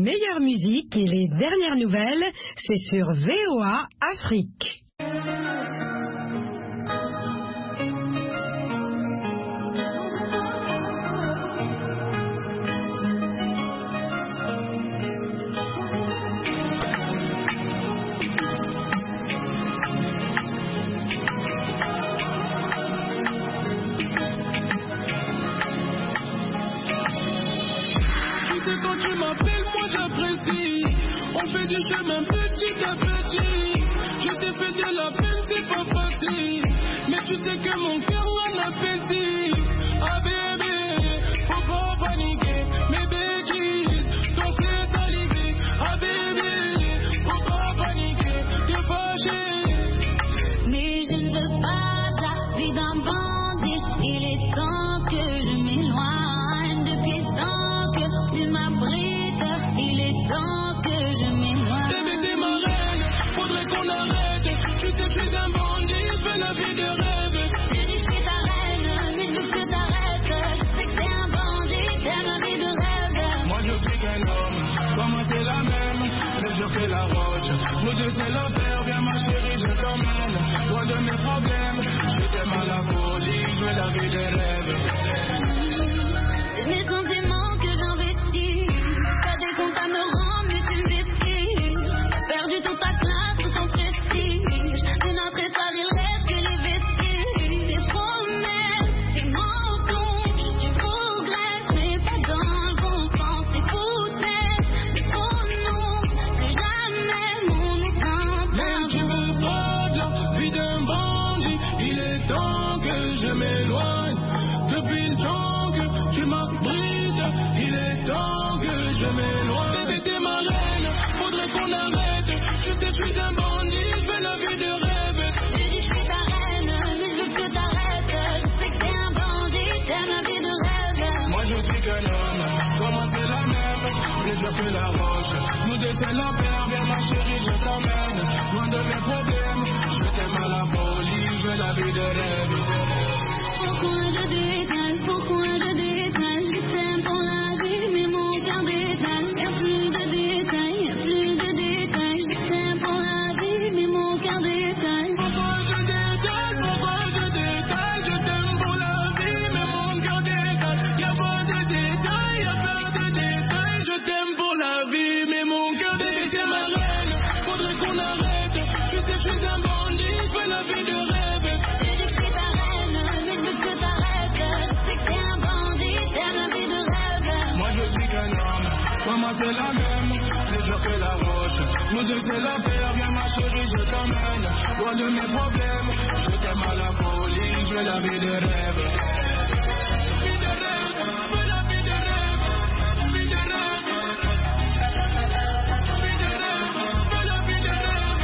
meilleure musique et les dernières nouvelles, c'est sur VOA Afrique. Quand tu m'appelles, moi j'apprécie. On fait du chemin petit à petit. Je t'ai fait de la peine, c'est pas facile. Mais tu sais que mon cœur en appétit. Ah bébé, faut pas paniquer. Mes bêtises, ton cœur salivé. Ah bébé, faut pas paniquer. T'es fâché. Mais je ne veux pas de la vie d'un bandit. Il est temps que je m'éloigne. Depuis le temps que tu m'abrites, il est temps que je m'éloigne. Bébé, t'es ma reine, faudrait qu'on arrête. Tu sais, je suis un bandit, je fais la vie de rêve. J'ai dit je suis ta reine, mais je veux que tu t'arrêtes. Je sais que t'es un bandit, t'es ma vie de rêve. Moi je suis qu'un homme, comment t'es la même, mais je fais la roche. Nous deux c'est l'affaire, viens ma chérie, je t'emmène. Loin de mes problèmes, je t'aime à la folie, je veux la vie des rêves. C'est mes sentiments que j'investis. T'as des comptes à me rendre, mais tu me vestis. T'as perdu toute ta classe, tout ton prestige. De notre histoire, il reste que les vestiges. Tes promesses, tes mensonges. Tu progresses, mais pas dans le bon sens. Tes foutaises, tes faux noms. Plus jamais mon exemple. Même tu veux pas de la vie d'un bandit, il est temps que je m'éloigne. Depuis le temps que tu m'abrites, il est temps que je m'éloigne. Bébé, t'es ma reine, faudrait qu'on arrête. Tu sais, je suis un bandit, je fais la vie de rêve. J'ai dit je suis ta reine, mais je veux que t'arrêtes. Je sais que t'es un bandit, t'es ma vie de rêve. Moi je suis qu'un homme, comment c'est la même, mais je fais la roche. Nous deux c'est la paire, viens ma chérie, je t'emmène. Loin de mes problèmes, je t'aime à la folie, je veux la vie de rêve. Pourquoi je décale, je t'aime pour la vie, mais mon cœur décale. Y'a plus de détails, je t'aime pour la vie, mais mon cœur décale. Pourquoi je détaille, je t'aime pour la vie, mais mon cœur décale. Y'a pas de détails, je t'aime pour la vie, mais mon cœur décale. T'es ma reine, faudrait qu'on arrête. Tu sais, je suis un bandit, je fais la vie de rêve. J'ai dit que je suis ta reine, mais je veux que t'arrêtes. Je sais que t'es un bandit, t'es ma vie de rêve. Moi je suis qu'un homme, comment c'est la même, mais je fais la roche. Nous deux c'est la paire, viens ma chérie, je t'emmène. Loin de mes problèmes, je t'aime à la folie, je veux la vie de rêve. Vie de rêve, je veux la vie de rêve. Vie de rêve, vie de rêve, je veux la vie de rêve.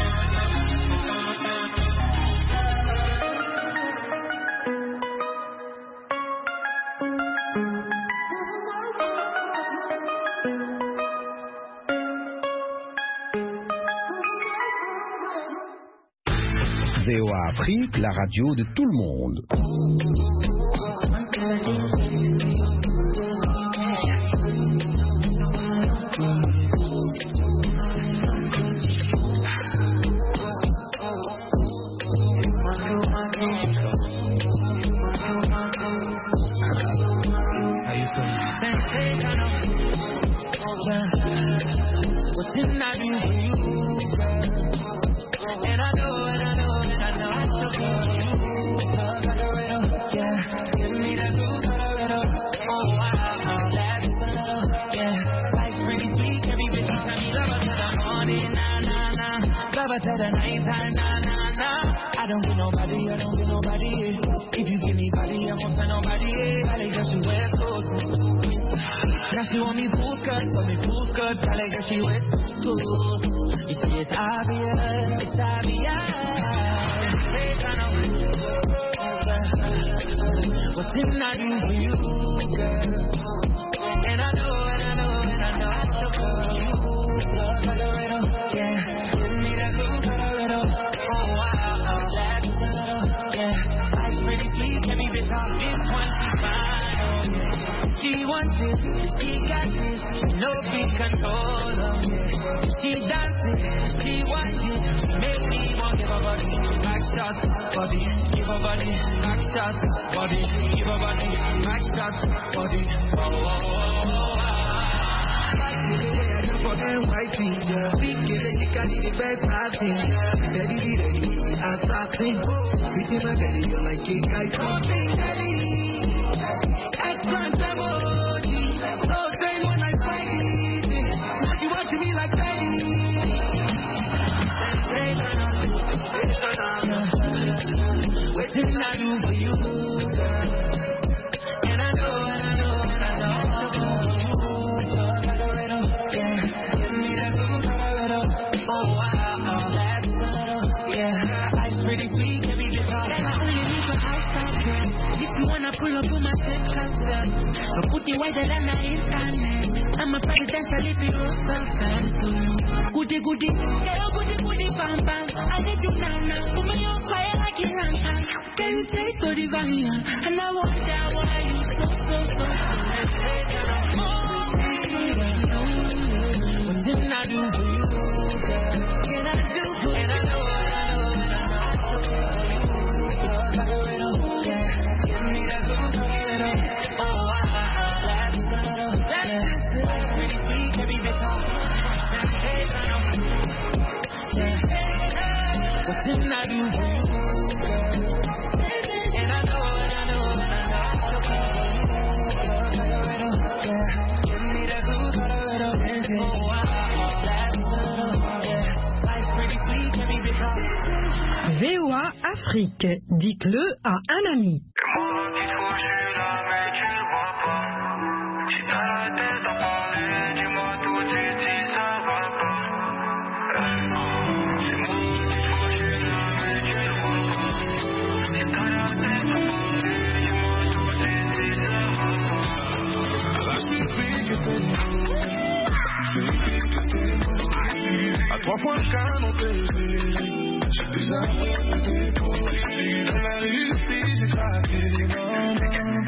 VOA Afrique, la radio de tout le monde. What's in that you for you, and I know I still love you. Colorado, yeah, give me that blue Colorado. Oh wow, that's the love, yeah. Life's pretty sweet, every bitch you tell me love her till the morning, nah nah nah. Love her till the nighttime, nah nah nah. I don't need nobody, If you give me body, I won't spend nobody. I like that she wears clothes. Now she want me full cut, I like that she wears clothes. You see it's obvious. What's in that you for you, girl? And I know I still love you. Colorado, yeah, give me that blue Colorado. Oh wow, that's the little, yeah. Life's pretty sweet, every bitch on this one, she's fine, oh yeah. She wants it, she got it, no big controller. She dances, she wants it, make me want give her body, back shots, body, give her body, back shots, body, give her body, back shots, body. Oh, oh, oh, oh. I see the way I do for them white things, yeah. Big girl, she carry the best acting, yeah. Ready, assassin. Pretty my belly, you're like a guy, something heavy. Eggplant emoji, so same when I find it. Now you watching me like Teddy. What did I do for you, girl? And I know, and I know, and I know. Yeah, give me that good, oh wow, that's good, yeah. Ice pretty sweet, give me the top. That's all you need for outside, girl. If you wanna pull up on my set, so put it wider than the internet. I'm a presidential if you so fast. Goody goody, girl, goody goody, bam bam. I need you now, put me on fire like a lantern. Can you taste so divine? And I wonder why you so. What did I do for you, girl? Can I do for you? And I know, yeah. Give me that good, oh, that's pretty sweet, baby, that's all. What did I do for you, girl? And I know, yeah. Give me that good, oh, that's life's pretty sweet, baby, that's all. VOA Afrique, dites-le à un ami. À 3 points de canon, j'ai déjà fait pour dans la rue, si j'ai craqué, non.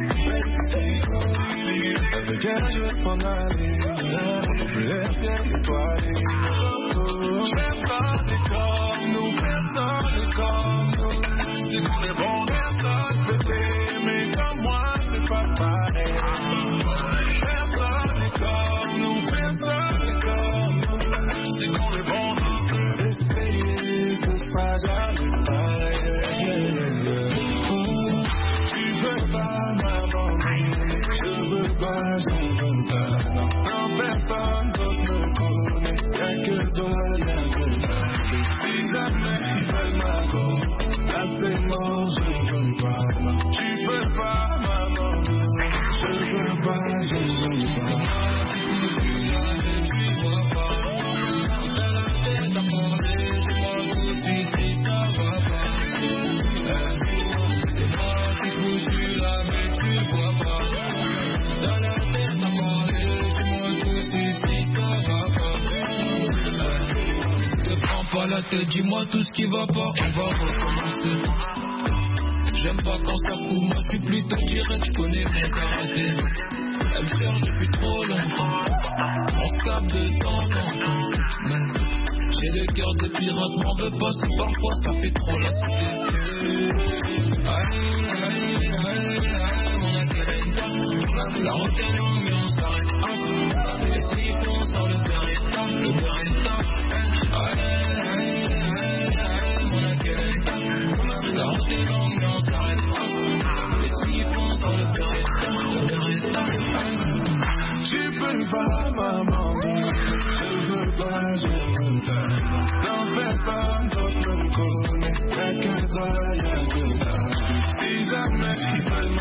Avec elle, je vais m'en aller, le ciel étoilé. Personne n'est comme nous, personne n'est comme nous. C'est qu'on est bon, personne peut t'aimer comme moi, c'est pas pareil. Personne n'est comme nous, personne n'est comme nous. C'est qu'on est bon, c'est pas jamais pareil. Tu veux pas m'abandonner, je veux pas, non, personne d'autre me connaît, y'a que toi, si jamais ils veulent ma go, là c'est mort, je veux pas, non, tu peux pas m'abandonner, je veux pas, la tête, dis-moi tout ce qui va pas, on va recommencer. J'aime pas quand ça coule, moi je suis plutôt direct, je connais mon karaté. Elle me cherche depuis trop longtemps, on se capte de temps en temps. Mais j'ai le cœur de pirate, m'en veux pas si parfois ça fait trop la cité. On a quelle la route est longue mais on s'arrête pas. Et si on sort le Beretta, le Beretta. La route est longue mais on s'arrête pas. Et si on sort le Beretta. Tu peux pas m'abandonner, je veux pas, non, personne d'autre me connaît, y'a que toi, y'a que toi. Si jamais ils veulent